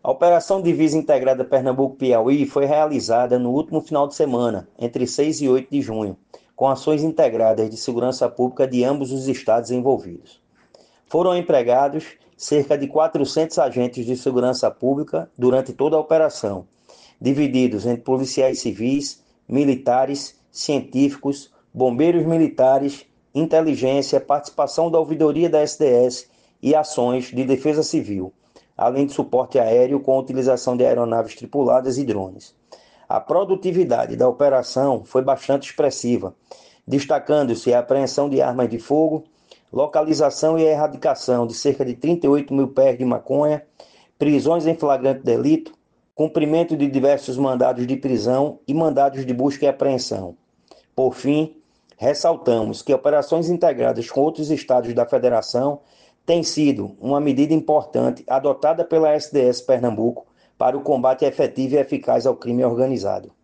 A Operação Divisa Integrada Pernambuco-Piauí foi realizada no último final de semana, entre 6 e 8 de junho, com ações integradas de segurança pública de ambos os estados envolvidos. Foram empregados cerca de 400 agentes de segurança pública durante toda a operação, divididos entre policiais civis, militares, científicos, bombeiros militares, inteligência, participação da ouvidoria da SDS e ações de defesa civil, além de suporte aéreo com utilização de aeronaves tripuladas e drones. A produtividade da operação foi bastante expressiva, destacando-se a apreensão de armas de fogo, localização e erradicação de cerca de 38 mil pés de maconha, prisões em flagrante delito, cumprimento de diversos mandados de prisão e mandados de busca e apreensão. Por fim, ressaltamos que operações integradas com outros estados da Federação têm sido uma medida importante adotada pela SDS Pernambuco para o combate efetivo e eficaz ao crime organizado.